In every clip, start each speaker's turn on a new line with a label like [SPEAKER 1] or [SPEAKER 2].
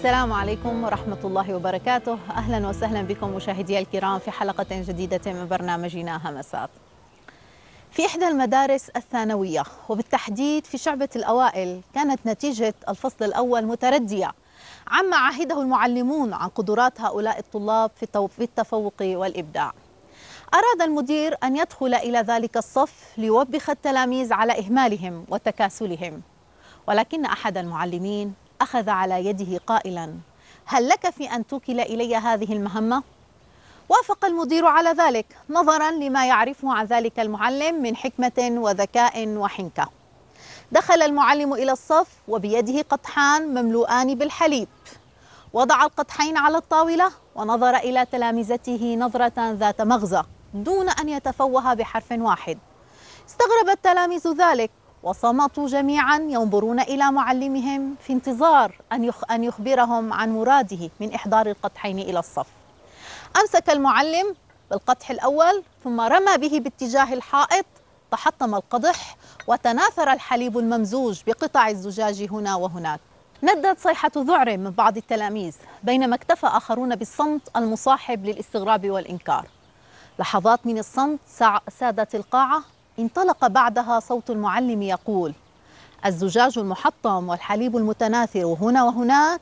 [SPEAKER 1] السلام عليكم ورحمة الله وبركاته. أهلا وسهلا بكم مشاهدي الكرام في حلقة جديدة من برنامجنا همسات. في إحدى المدارس الثانوية وبالتحديد في شعبة الأوائل كانت نتيجة الفصل الأول متردية عما عهده المعلمون عن قدرات هؤلاء الطلاب في التفوق والإبداع. أراد المدير أن يدخل إلى ذلك الصف ليوبخ التلاميذ على إهمالهم وتكاسلهم، ولكن أحد المعلمين أخذ على يده قائلا: هل لك في أن توكل إلي هذه المهمة؟ وافق المدير على ذلك نظرا لما يعرفه عن ذلك المعلم من حكمة وذكاء وحنكة. دخل المعلم إلى الصف وبيده قدحان مملوءان بالحليب، وضع القدحين على الطاولة ونظر إلى تلامذته نظرة ذات مغزى دون أن يتفوه بحرف واحد. استغرب التلاميذ ذلك وصمتوا جميعا ينظرون إلى معلمهم في انتظار أن يخبرهم عن مراده من إحضار القدحين إلى الصف. أمسك المعلم بالقدح الأول ثم رمى به باتجاه الحائط، تحطم القدح وتناثر الحليب الممزوج بقطع الزجاج هنا وهناك. ندت صيحة ذعر من بعض التلاميذ، بينما اكتفى آخرون بالصمت المصاحب للاستغراب والإنكار. لحظات من الصمت سادت القاعة. انطلق بعدها صوت المعلم يقول: الزجاج المحطم والحليب المتناثر هنا وهناك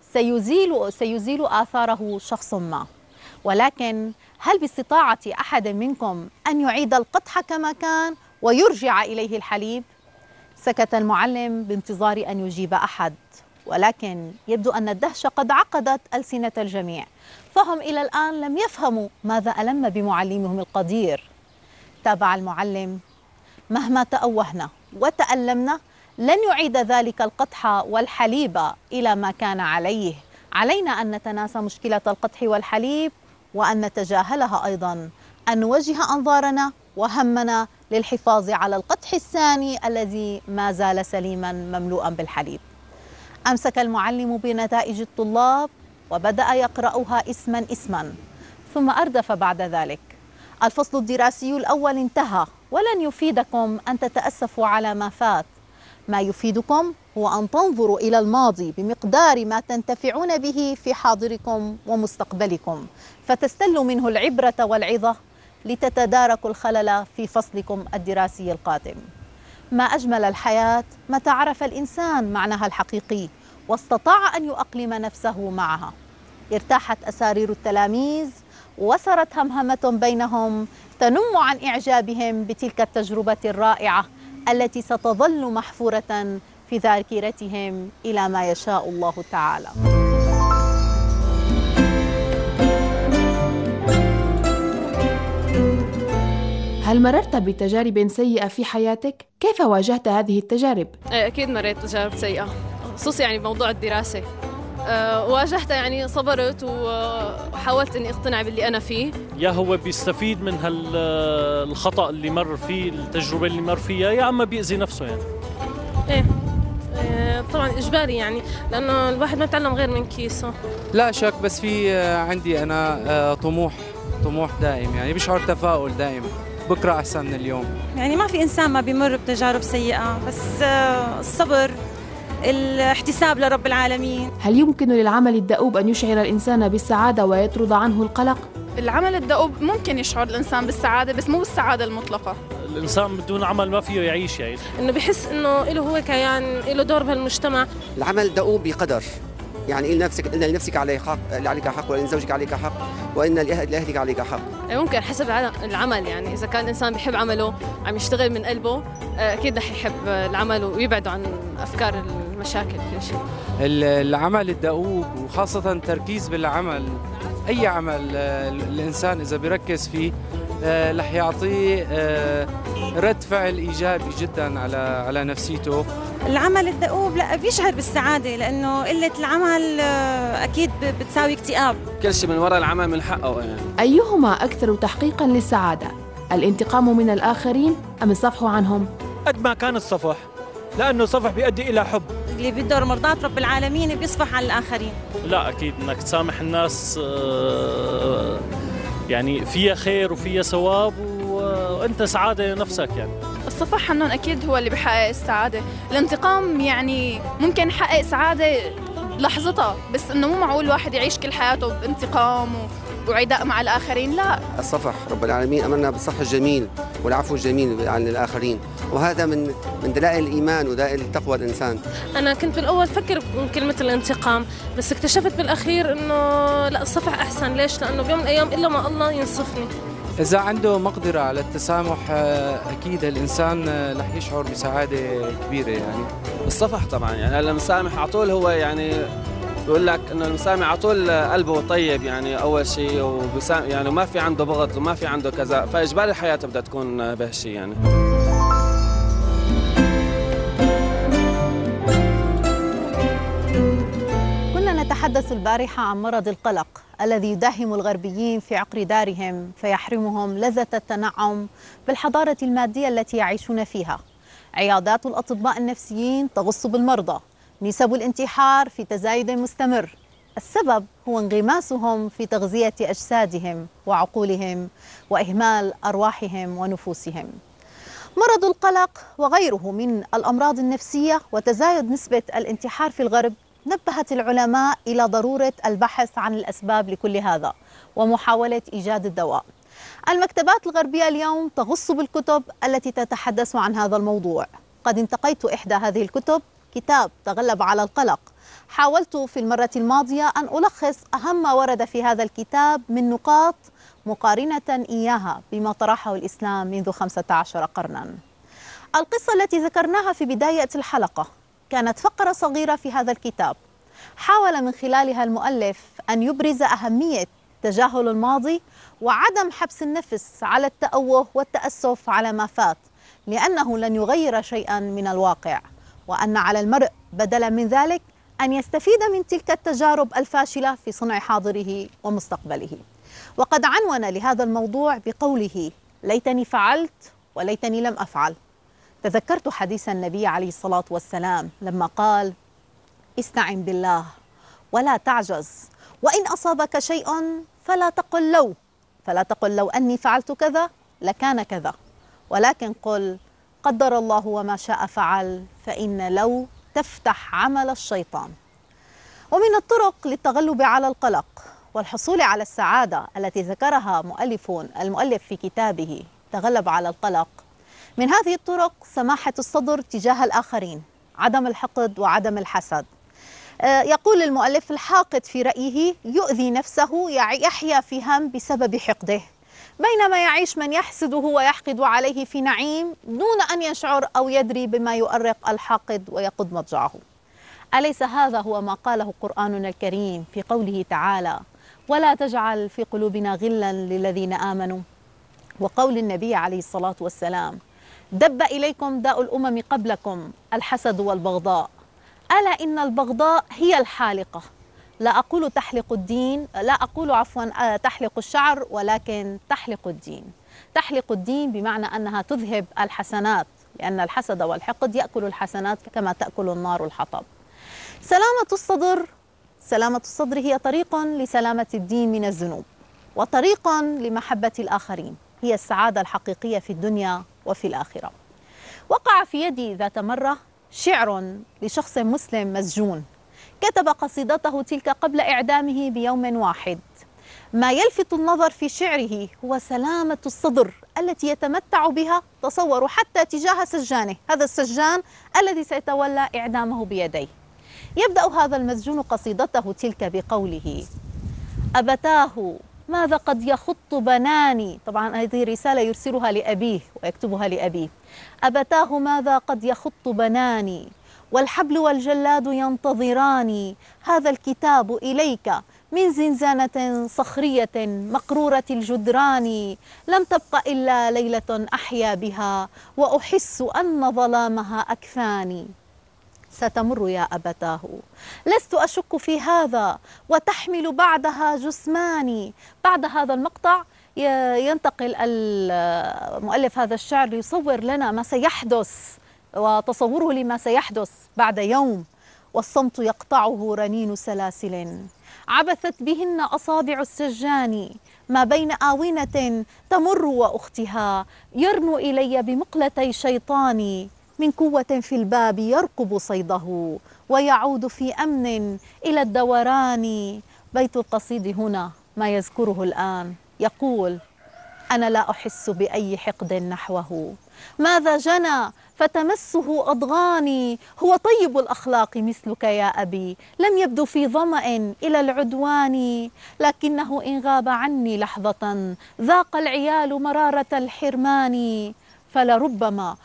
[SPEAKER 1] سيزيل آثاره شخص ما، ولكن هل باستطاعة أحد منكم أن يعيد القدح كما كان ويرجع إليه الحليب؟ سكت المعلم بانتظار أن يجيب أحد، ولكن يبدو أن الدهشة قد عقدت ألسنة الجميع، فهم إلى الآن لم يفهموا ماذا ألم بمعلمهم القدير. تابع المعلم: مهما تأوهنا وتألمنا لن يعيد ذلك القدح والحليب إلى ما كان عليه. علينا أن نتناسى مشكلة القدح والحليب وأن نتجاهلها أيضا، أن نوجه أنظارنا وهمنا للحفاظ على القدح الثاني الذي ما زال سليما مملوءا بالحليب. أمسك المعلم بنتائج الطلاب وبدأ يقرأها اسما اسما، ثم أردف بعد ذلك: الفصل الدراسي الأول انتهى، ولن يفيدكم أن تتأسفوا على ما فات. ما يفيدكم هو أن تنظروا إلى الماضي بمقدار ما تنتفعون به في حاضركم ومستقبلكم، فتستلوا منه العبرة والعظة لتتداركوا الخلل في فصلكم الدراسي القادم. ما أجمل الحياة متى عرف الإنسان معناها الحقيقي واستطاع أن يؤقلم نفسه معها. ارتاحت أسارير التلاميذ وسرت همهمة بينهم تنم عن إعجابهم بتلك التجربة الرائعة التي ستظل محفورة في ذاكرتهم إلى ما يشاء الله تعالى.
[SPEAKER 2] هل مررت بتجارب سيئة في حياتك؟ كيف واجهت هذه التجارب؟
[SPEAKER 3] أكيد مريت تجارب سيئة، خصوصي يعني بموضوع الدراسة. واجهتها، يعني صبرت وحاولت إني أقتنع باللي أنا فيه.
[SPEAKER 4] يا هو بيستفيد من الخطأ اللي مر فيه، التجربة اللي مر فيها، يا أما بيأذي نفسه يعني.
[SPEAKER 3] إيه طبعا إجباري، يعني لأنه الواحد ما يتعلم غير من كيسه.
[SPEAKER 5] لا شك، بس في عندي أنا طموح دائم، يعني بشعر تفاؤل دائما، بكرة أحسن من اليوم.
[SPEAKER 6] يعني ما في إنسان ما بيمر بتجارب سيئة، بس الصبر، الاحتساب لرب العالمين.
[SPEAKER 2] هل يمكن للعمل الدؤوب أن يشعر الإنسان بالسعادة ويطرد عنه القلق؟
[SPEAKER 7] العمل الدؤوب ممكن يشعر الإنسان بالسعادة، بس مو بالسعادة المطلقة.
[SPEAKER 4] الإنسان بدون عمل ما فيه يعيش، يعني
[SPEAKER 3] إنه بحس إنه له هو كيان، له دور بهالمجتمع.
[SPEAKER 8] العمل الدؤوب بقدر، يعني إن لنفسك عليك حق، وإن زوجك عليك حق، وإن لأهلك عليك حق.
[SPEAKER 3] ممكن حسب العمل، يعني إذا كان الإنسان بيحب عمله عم يشتغل من قلبه، أكيد رح يحب العمل ويبعد عن أفكار المشاكل كل شيء.
[SPEAKER 5] العمل الدؤوب وخاصة التركيز بالعمل، أي عمل الإنسان إذا بيركز فيه رح يعطيه رد فعل إيجابي جدا على نفسيته.
[SPEAKER 6] العمل الدؤوب لا بيشعر بالسعادة، لأنه قلة العمل أكيد بتساوي اكتئاب.
[SPEAKER 9] كل شيء من وراء العمل من حقه يعني.
[SPEAKER 2] أيهما أكثر تحقيقا للسعادة؟ الانتقام من الآخرين أم الصفح عنهم؟
[SPEAKER 10] قد ما كان الصفح، لأنه الصفح بيؤدي إلى حب.
[SPEAKER 6] اللي بيقدر مرضاة رب العالمين بيصفح عن الآخرين.
[SPEAKER 4] لا أكيد إنك تسامح الناس، يعني فيها خير وفيها ثواب وأنت سعادة لنفسك. يعني
[SPEAKER 7] الصفح عنهم أكيد هو اللي بيحقق السعادة. الانتقام يعني ممكن يحقق سعادة بلحظتها، بس إنه مو معقول الواحد يعيش كل حياته بانتقام وعداء مع الآخرين. لا،
[SPEAKER 8] الصفح رب العالمين أمرنا بالصفح الجميل والعفو الجميل عن الآخرين، وهذا من دلائل الإيمان ودلائل تقوى الإنسان.
[SPEAKER 11] أنا كنت بالأول فكر بكلمة الانتقام، بس اكتشفت بالأخير إنه لا، الصفح أحسن. ليش؟ لأنه بيوم من الأيام إلا ما الله ينصفني.
[SPEAKER 5] إذا عنده مقدرة على التسامح أكيد الإنسان رح يشعر بسعادة كبيرة. يعني
[SPEAKER 9] الصفح طبعا، يعني المسامح على طول هو يعني بيقول لك انه المسامح على طول قلبه طيب، يعني اول شيء، يعني وما في عنده بغض وما في عنده كذا، فاجباري حياته بدها تكون بهالشيء يعني.
[SPEAKER 1] كنا نتحدث البارحة عن مرض القلق الذي يداهم الغربيين في عقر دارهم، فيحرمهم لذة التنعم بالحضارة المادية التي يعيشون فيها. عيادات الأطباء النفسيين تغص بالمرضى، نسب الانتحار في تزايد مستمر. السبب هو انغماسهم في تغذية أجسادهم وعقولهم وإهمال أرواحهم ونفوسهم. مرض القلق وغيره من الأمراض النفسية وتزايد نسبة الانتحار في الغرب نبهت العلماء إلى ضرورة البحث عن الأسباب لكل هذا ومحاولة إيجاد الدواء. المكتبات الغربية اليوم تغص بالكتب التي تتحدث عن هذا الموضوع. قد انتقيت إحدى هذه الكتب، كتاب تغلب على القلق. حاولت في المرة الماضية أن ألخص أهم ما ورد في هذا الكتاب من نقاط مقارنة إياها بما طرحه الإسلام منذ 15 قرنا. القصة التي ذكرناها في بداية الحلقة كانت فقرة صغيرة في هذا الكتاب، حاول من خلالها المؤلف أن يبرز أهمية تجاهل الماضي وعدم حبس النفس على التأوه والتأسف على ما فات، لأنه لن يغير شيئا من الواقع، وأن على المرء بدلا من ذلك أن يستفيد من تلك التجارب الفاشلة في صنع حاضره ومستقبله. وقد عنون لهذا الموضوع بقوله: ليتني فعلت وليتني لم أفعل. تذكرت حديث النبي عليه الصلاة والسلام لما قال: استعن بالله ولا تعجز، وإن أصابك شيء فلا تقل لو أني فعلت كذا لكان كذا، ولكن قل قدر الله وما شاء فعل، فإن لو تفتح عمل الشيطان. ومن الطرق للتغلب على القلق والحصول على السعادة التي ذكرها المؤلف في كتابه تغلب على القلق، من هذه الطرق سماحة الصدر تجاه الآخرين، عدم الحقد وعدم الحسد. يقول المؤلف: الحاقد في رأيه يؤذي نفسه، يحيا في هم بسبب حقده، بينما يعيش من يحسده ويحقد عليه في نعيم دون أن يشعر أو يدري بما يؤرق الحاقد ويقود مضجعه. أليس هذا هو ما قاله قرآننا الكريم في قوله تعالى: ولا تجعل في قلوبنا غلا للذين آمنوا، وقول النبي عليه الصلاة والسلام: دب إليكم داء الأمم قبلكم الحسد والبغضاء، ألا إن البغضاء هي الحالقة. لا أقول تحلق الشعر، ولكن تحلق الدين. تحلق الدين بمعنى أنها تذهب الحسنات، لأن الحسد والحقد يأكل الحسنات كما تأكل النار الحطب. سلامة الصدر هي طريق لسلامة الدين من الذنوب، وطريق لمحبة الآخرين، هي السعادة الحقيقية في الدنيا وفي الآخرة. وقع في يدي ذات مرة شعر لشخص مسلم مسجون، كتب قصيدته تلك قبل إعدامه بيوم واحد. ما يلفت النظر في شعره هو سلامة الصدر التي يتمتع بها، تصوروا، حتى تجاه سجانه، هذا السجان الذي سيتولى إعدامه بيديه. يبدأ هذا المسجون قصيدته تلك بقوله: أبتاه ماذا قد يخط بناني. طبعا هذه رسالة يرسلها لأبيه ويكتبها لأبيه. أبتاه ماذا قد يخط بناني، والحبل والجلاد ينتظراني، هذا الكتاب إليك من زنزانة صخرية مقرورة الجدران، لم تبق إلا ليلة أحيا بها وأحس أن ظلامها أكفاني. ستمر يا أبتاه، لست أشك في هذا، وتحمل بعدها جثماني. بعد هذا المقطع ينتقل المؤلف هذا الشعر ليصور لنا ما سيحدث، وتصوره لما سيحدث بعد يوم: والصمت يقطعه رنين سلاسل عبثت بهن أصابع السجان، ما بين آونة تمر وأختها يرنو إلي بمقلتي شيطاني، من قوة في الباب يرقب صيده، ويعود في أمن إلى الدوران. بيت القصيد هنا ما يذكره الآن، يقول: أنا لا أحس بأي حقد نحوه، ماذا جنى فتمسه أضغاني، هو طيب الأخلاق مثلك يا أبي، لم يبدو في ظمأ إلى العدوان، لكنه إن غاب عني لحظة ذاق العيال مرارة الحرمان، فلربما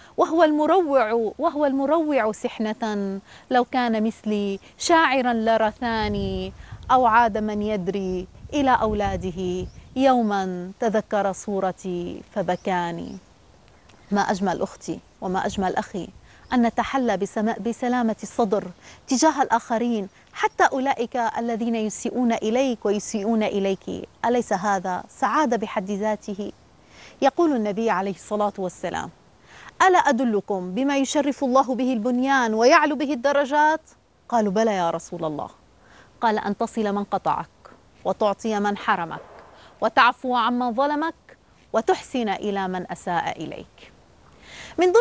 [SPEAKER 1] وهو المروع سحنة، لو كان مثلي شاعرا لرثاني، أو عاد من يدري إلى أولاده يوما تذكر صورتي فبكاني. ما أجمل أختي وما أجمل أخي أن نتحلى بسلامة الصدر تجاه الآخرين، حتى أولئك الذين يسيئون إليك ويسيئون إليك. أليس هذا سعادة بحد ذاته؟ يقول النبي عليه الصلاة والسلام: ألا أدلكم بما يشرف الله به البنيان ويعلو به الدرجات؟ قالوا: بلى يا رسول الله. قال: أن تصل من قطعك، وتعطي من حرمك، وتعفو عمن ظلمك، وتحسن إلى من أساء إليك. من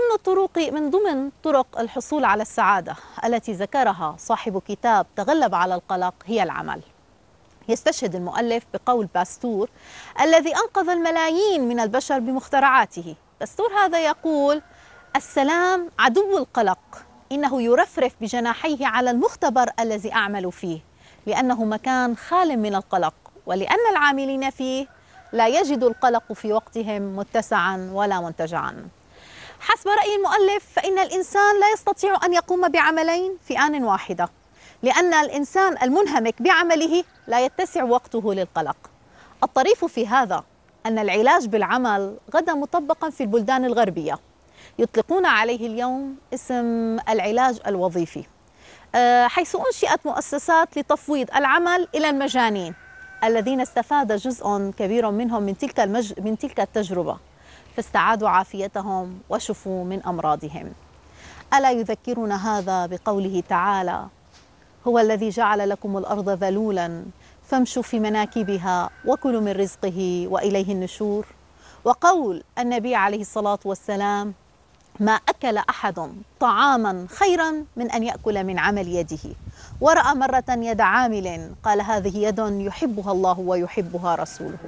[SPEAKER 1] ضمن طرق الحصول على السعادة التي ذكرها صاحب كتاب تغلب على القلق هي العمل. يستشهد المؤلف بقول باستور الذي أنقذ الملايين من البشر بمخترعاته. باستور هذا يقول: السلام عدو القلق، إنه يرفرف بجناحيه على المختبر الذي أعمل فيه، لأنه مكان خال من القلق، ولأن العاملين فيه لا يجد القلق في وقتهم متسعا ولا منتجعا. حسب رأي المؤلف فإن الإنسان لا يستطيع أن يقوم بعملين في آن واحدة، لأن الإنسان المنهمك بعمله لا يتسع وقته للقلق. الطريف في هذا أن العلاج بالعمل غدا مطبقا في البلدان الغربية، يطلقون عليه اليوم اسم العلاج الوظيفي، حيث أنشئت مؤسسات لتفويض العمل إلى المجانين الذين استفاد جزء كبير منهم من تلك التجربة، فاستعادوا عافيتهم وشفوا من أمراضهم. ألا يذكرنا هذا بقوله تعالى: هو الذي جعل لكم الأرض ذلولا فامشوا في مناكبها وكلوا من رزقه وإليه النشور. وقول النبي عليه الصلاة والسلام: ما أكل أحد طعاما خيرا من أن يأكل من عمل يده. ورأى مرة يد عامل قال: هذه يد يحبها الله ويحبها رسوله.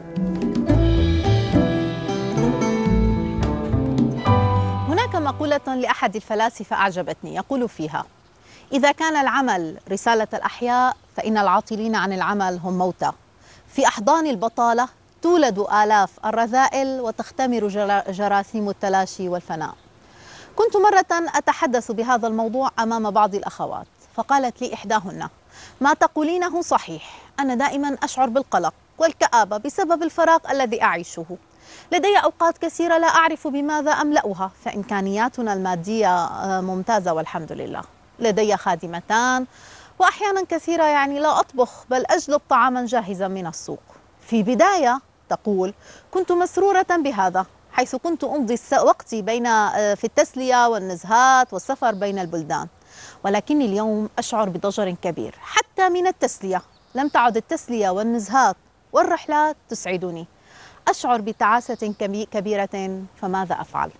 [SPEAKER 1] هناك مقولة لأحد الفلاسفة أعجبتني، يقول فيها: إذا كان العمل رسالة الأحياء فإن العاطلين عن العمل هم موتى. في أحضان البطالة تولد آلاف الرذائل وتختمر جراثيم التلاشي والفناء. كنت مرة أتحدث بهذا الموضوع أمام بعض الأخوات، فقالت لي إحداهن: ما تقولينه صحيح، أنا دائما أشعر بالقلق والكآبة بسبب الفراغ الذي أعيشه. لدي أوقات كثيرة لا أعرف بماذا أملأها، فإمكانياتنا المادية ممتازة والحمد لله. لدي خادمتان، وأحيانا كثيرة لا أطبخ بل أجلب طعاما جاهزا من السوق. في بداية تقول كنت مسرورة بهذا، حيث كنت أمضي وقتي في التسلية والنزهات والسفر بين البلدان، ولكني اليوم أشعر بضجر كبير حتى من التسلية. لم تعد التسلية والنزهات والرحلات تسعدني، أشعر بتعاسة كبيرة، فماذا أفعل؟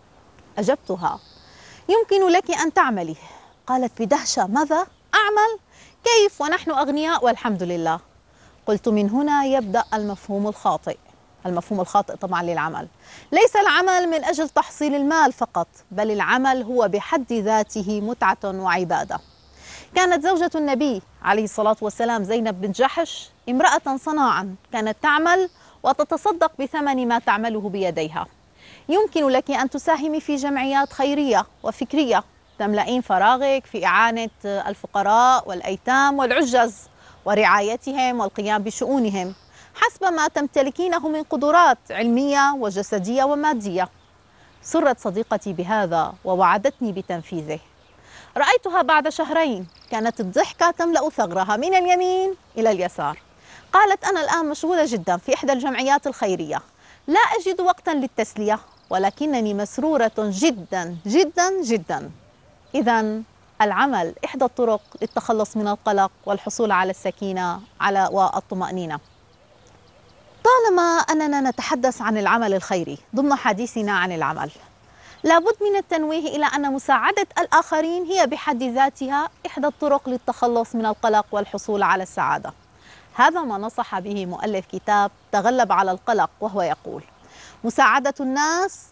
[SPEAKER 1] أجبتها: يمكن لك أن تعملي. قالت بدهشة: ماذا أعمل؟ كيف ونحن أغنياء والحمد لله؟ قلت: من هنا يبدأ المفهوم الخاطئ. المفهوم الخاطئ طبعا للعمل، ليس العمل من أجل تحصيل المال فقط، بل العمل هو بحد ذاته متعة وعبادة. كانت زوجة النبي عليه الصلاة والسلام زينب بنت جحش امرأة صناعا، كانت تعمل وتتصدق بثمن ما تعمله بيديها. يمكن لك أن تساهمي في جمعيات خيرية وفكرية، تملئين فراغك في إعانة الفقراء والأيتام والعجز ورعايتهم والقيام بشؤونهم حسب ما تمتلكينه من قدرات علمية وجسدية ومادية. سرت صديقتي بهذا ووعدتني بتنفيذه. رأيتها بعد شهرين كانت الضحكة تملأ ثغرها من اليمين إلى اليسار. قالت: أنا الآن مشغولة جدا في إحدى الجمعيات الخيرية، لا أجد وقتا للتسلية، ولكنني مسرورة جدا جدا جدا. إذن العمل إحدى الطرق للتخلص من القلق والحصول على السكينة والطمأنينة. طالما أننا نتحدث عن العمل الخيري ضمن حديثنا عن العمل، لابد من التنويه إلى أن مساعدة الآخرين هي بحد ذاتها إحدى الطرق للتخلص من القلق والحصول على السعادة. هذا ما نصح به مؤلف كتاب تغلب على القلق، وهو يقول: مساعدة الناس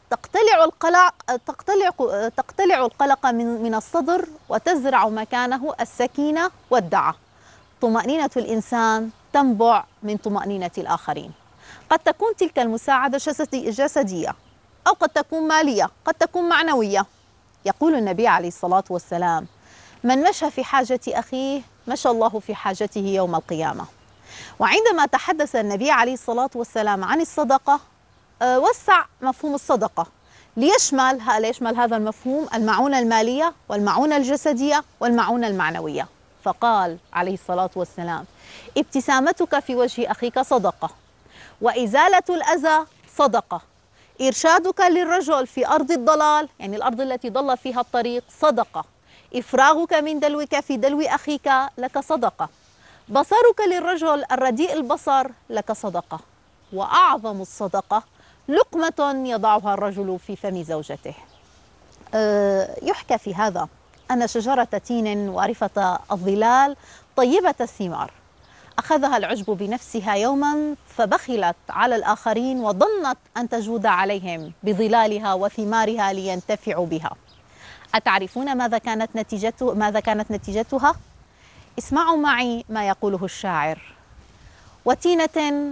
[SPEAKER 1] تقتلع القلق من الصدر وتزرع مكانه السكينة والدعة. طمأنينة الإنسان تنبع من طمأنينة الآخرين. قد تكون تلك المساعدة جسدية، أو قد تكون مالية، قد تكون معنوية. يقول النبي عليه الصلاة والسلام: من مشى في حاجة أخيه مشى الله في حاجته يوم القيامة. وعندما تحدث النبي عليه الصلاة والسلام عن الصدقة وسع مفهوم الصدقة ليشمل هذا المفهوم المعونة المالية والمعونة الجسدية والمعونة المعنوية. فقال عليه الصلاة والسلام: ابتسامتك في وجه أخيك صدقة، وإزالة الأذى صدقة، إرشادك للرجل في أرض الضلال، يعني الأرض التي ضل فيها الطريق، صدقة، إفراغك من دلوك في دلو أخيك لك صدقة، بصرك للرجل الرديء البصر لك صدقة، وأعظم الصدقة لقمة يضعها الرجل في فم زوجته. يحكى في هذا أن شجرة تين وارفة الظلال طيبة الثمار أخذها العجب بنفسها يوما فبخلت على الآخرين وظنت أن تجود عليهم بظلالها وثمارها لينتفعوا بها. أتعرفون ماذا كانت نتيجتها؟ اسمعوا معي ما يقوله الشاعر: وتينة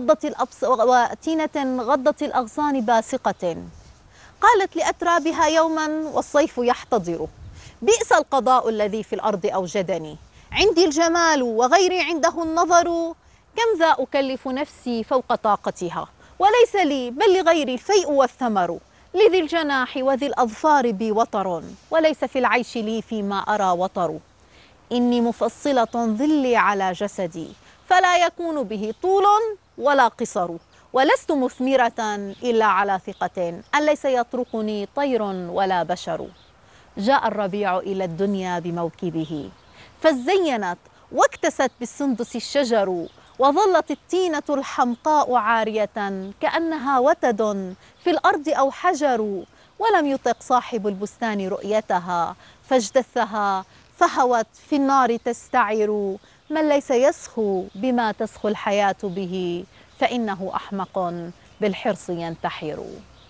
[SPEAKER 1] غضت الأغصان باسقة، قالت لأترابها يوما والصيف يحتضر: بئس القضاء الذي في الأرض أوجدني، عندي الجمال وغيري عنده النظر، كم ذا أكلف نفسي فوق طاقتها، وليس لي بل لغيري الفيء والثمر، لذي الجناح وذي الأظفار بي وطر، وليس في العيش لي فيما أرى وطر، إني مفصلة ظلي على جسدي، فلا يكون به طول ولا قصر، ولست مثمرة إلا على ثقة أن ليس يطرقني طير ولا بشر. جاء الربيع إلى الدنيا بموكبه، فزينت واكتست بالسندس الشجر، وظلت التينة الحمقاء عارية كأنها وتد في الأرض أو حجر، ولم يطق صاحب البستان رؤيتها فاجتثها فهوت في النار تستعر، من ليس يسخو بما تسخو الحياة به، فإنه أحمق بالحرص ينتحر.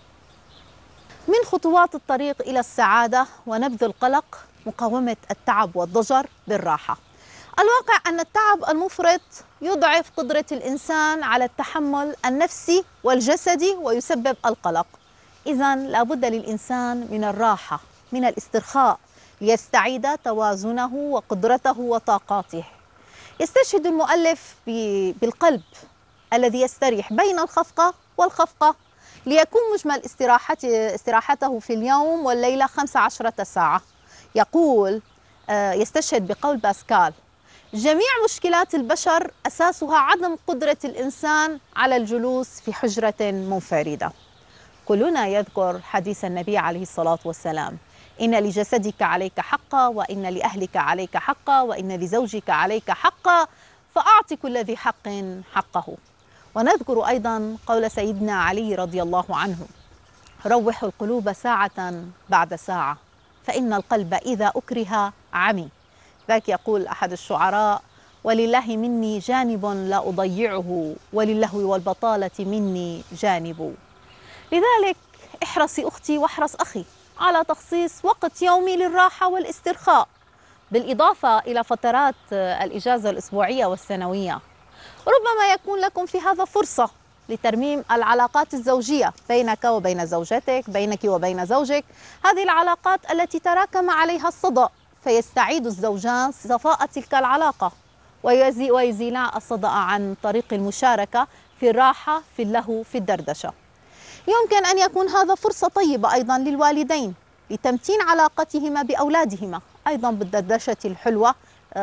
[SPEAKER 1] من خطوات الطريق إلى السعادة ونبذ القلق مقاومة التعب والضجر بالراحة. الواقع أن التعب المفرط يضعف قدرة الإنسان على التحمل النفسي والجسدي ويسبب القلق. إذن لابد للإنسان من الراحة، من الاسترخاء، ليستعيد توازنه وقدرته وطاقاته. يستشهد المؤلف بالقلب الذي يستريح بين الخفقة والخفقة، ليكون مجمل استراحته في اليوم والليلة 15 ساعة. يقول يستشهد بقول باسكال: جميع مشكلات البشر أساسها عدم قدرة الإنسان على الجلوس في حجرة منفردة. كلنا يذكر حديث النبي عليه الصلاة والسلام: إن لجسدك عليك حقا، وإن لأهلك عليك حقا، وإن لزوجك عليك حقا، فأعط كل ذي حق حقه. ونذكر أيضا قول سيدنا علي رضي الله عنه: روحوا القلوب ساعة بعد ساعة، فإن القلب إذا أكره عمي. ذاك يقول أحد الشعراء: ولله مني جانب لا أضيعه، وللهو والبطالة مني جانب. لذلك احرصي أختي واحرص أخي على تخصيص وقت يومي للراحة والاسترخاء، بالإضافة إلى فترات الإجازة الأسبوعية والسنوية. ربما يكون لكم في هذا فرصة لترميم العلاقات الزوجية بينك وبين زوجتك، بينك وبين زوجك، هذه العلاقات التي تراكم عليها الصدأ، فيستعيد الزوجان صفاء تلك العلاقة ويزيلا الصدأ عن طريق المشاركة في الراحة، في اللهو، في الدردشة. يمكن أن يكون هذا فرصة طيبة أيضا للوالدين لتمتين علاقتهما بأولادهما، أيضا بالدردشة الحلوة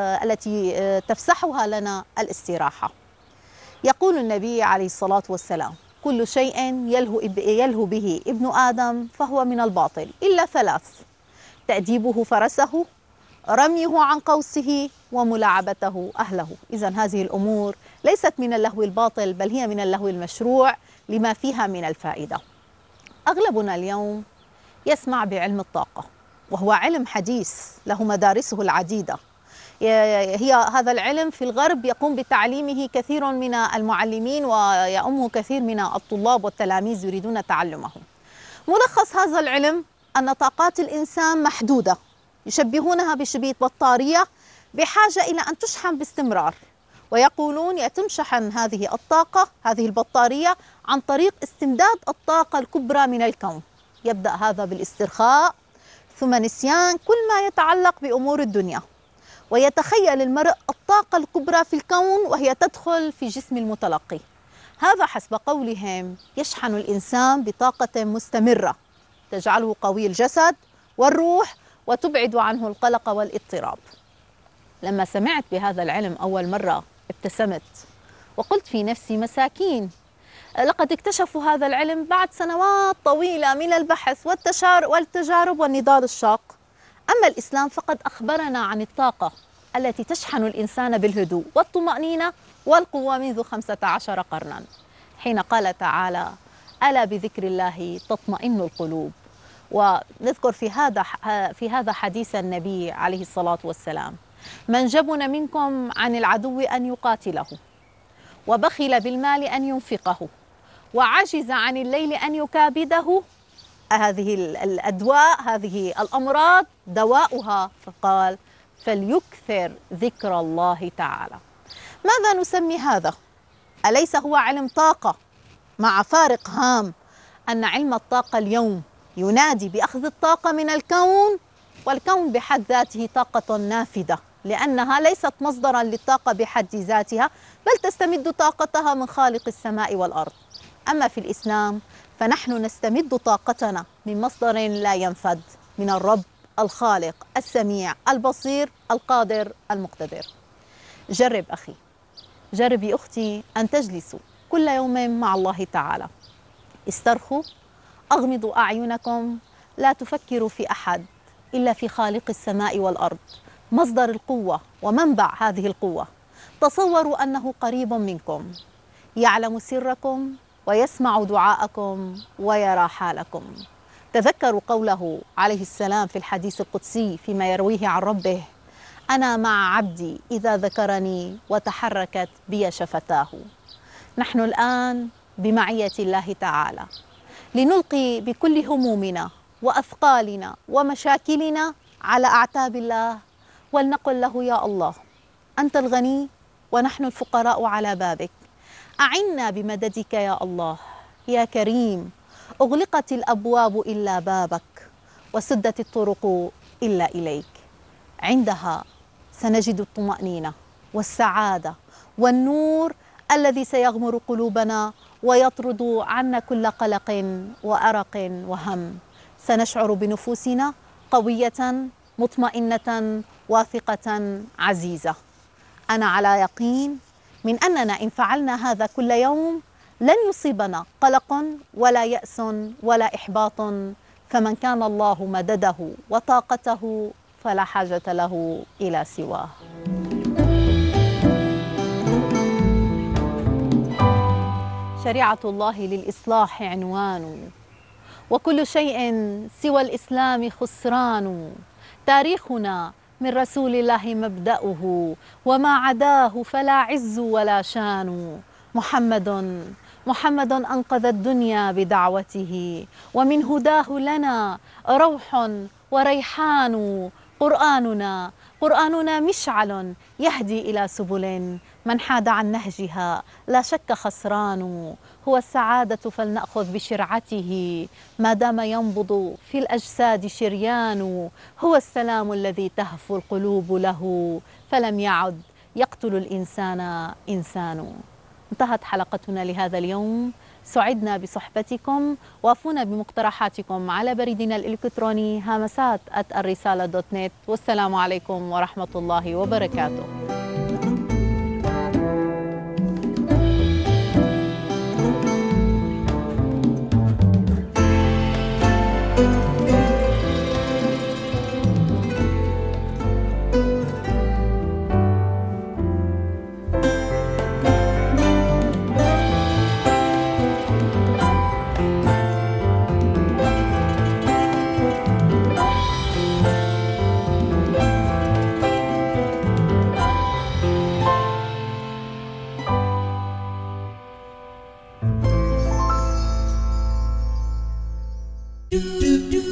[SPEAKER 1] التي تفسحها لنا الاستراحة. يقول النبي عليه الصلاة والسلام: كل شيء يلهو به ابن آدم فهو من الباطل إلا ثلاث: تأديبه فرسه، رميه عن قوسه، وملاعبته أهله. إذن هذه الأمور ليست من اللهو الباطل، بل هي من اللهو المشروع لما فيها من الفائدة. أغلبنا اليوم يسمع بعلم الطاقة، وهو علم حديث له مدارسه العديدة. هذا العلم في الغرب يقوم بتعليمه كثير من المعلمين، ويؤمه كثير من الطلاب والتلاميذ يريدون تعلمه. ملخص هذا العلم أن طاقات الإنسان محدودة، يشبهونها بشبية بطارية بحاجة إلى أن تشحن باستمرار، ويقولون يتم شحن هذه الطاقة، هذه البطارية، عن طريق استمداد الطاقة الكبرى من الكون. يبدأ هذا بالاسترخاء، ثم نسيان كل ما يتعلق بأمور الدنيا، ويتخيل المرء الطاقة الكبرى في الكون وهي تدخل في جسم المتلقي. هذا حسب قولهم يشحن الإنسان بطاقة مستمرة تجعله قوي الجسد والروح وتبعد عنه القلق والاضطراب. لما سمعت بهذا العلم أول مرة ابتسمت وقلت في نفسي مساكين، لقد اكتشفوا هذا العلم بعد سنوات طويلة من البحث والتجارب والنضال الشاق. أما الإسلام فقد أخبرنا عن الطاقة التي تشحن الإنسان بالهدوء والطمأنينة والقوة منذ 15 قرنا، حين قال تعالى: ألا بذكر الله تطمئن القلوب. ونذكر في هذا حديث النبي عليه الصلاة والسلام: من جبن منكم عن العدو أن يقاتله، وبخل بالمال أن ينفقه، وعجز عن الليل أن يكابده. هذه الأدواء، هذه الأمراض دواؤها، فقال: فليكثر ذكر الله تعالى. ماذا نسمي هذا؟ أليس هو علم طاقة؟ مع فارق هام أن علم الطاقة اليوم ينادي بأخذ الطاقة من الكون، والكون بحد ذاته طاقة نافذة، لأنها ليست مصدرا للطاقة بحد ذاتها، بل تستمد طاقتها من خالق السماء والأرض. أما في الإسلام فنحن نستمد طاقتنا من مصدر لا ينفد، من الرب الخالق السميع البصير القادر المقتدر. جرب أخي، جربي أختي أن تجلسوا كل يوم مع الله تعالى، استرخوا، أغمضوا أعينكم، لا تفكروا في أحد إلا في خالق السماء والأرض، مصدر القوة ومنبع هذه القوة. تصوروا أنه قريب منكم، يعلم سركم ويسمع دعاءكم ويرى حالكم. تذكروا قوله عليه السلام في الحديث القدسي فيما يرويه عن ربه: أنا مع عبدي إذا ذكرني وتحركت بي شفتاه. نحن الآن بمعية الله تعالى لنلقي بكل همومنا وأثقالنا ومشاكلنا على أعتاب الله، ولنقل له: يا الله، أنت الغني ونحن الفقراء على بابك، أعنا بمددك يا الله يا كريم. أغلقت الأبواب إلا بابك، وسدت الطرق إلا إليك. عندها سنجد الطمأنينة والسعادة والنور الذي سيغمر قلوبنا ويطرد عنا كل قلق وأرق وهم. سنشعر بنفوسنا قوية مطمئنة واثقة عزيزة. أنا على يقين من أننا إن فعلنا هذا كل يوم لن يصيبنا قلق ولا يأس ولا إحباط، فمن كان الله مدده وطاقته فلا حاجة له إلى سواه. شريعة الله للإصلاح عنوان، وكل شيء سوى الإسلام خسران. تاريخنا من رسول الله مبدأه، وما عداه فلا عز ولا شان. محمد أنقذ الدنيا بدعوته، ومن هداه لنا روح وريحان. قرآننا مشعل يهدي إلى سبل، من حاد عن نهجها لا شك خسران. هو السعادة فلنأخذ بشرعته، ما دام ينبض في الأجساد شريان. هو السلام الذي تهفو القلوب له، فلم يعد يقتل الإنسان إنسان. انتهت حلقتنا لهذا اليوم، سعدنا بصحبتكم. وافونا بمقترحاتكم على بريدنا الإلكتروني همسات@الرسالة.net. والسلام عليكم ورحمة الله وبركاته.
[SPEAKER 12] do do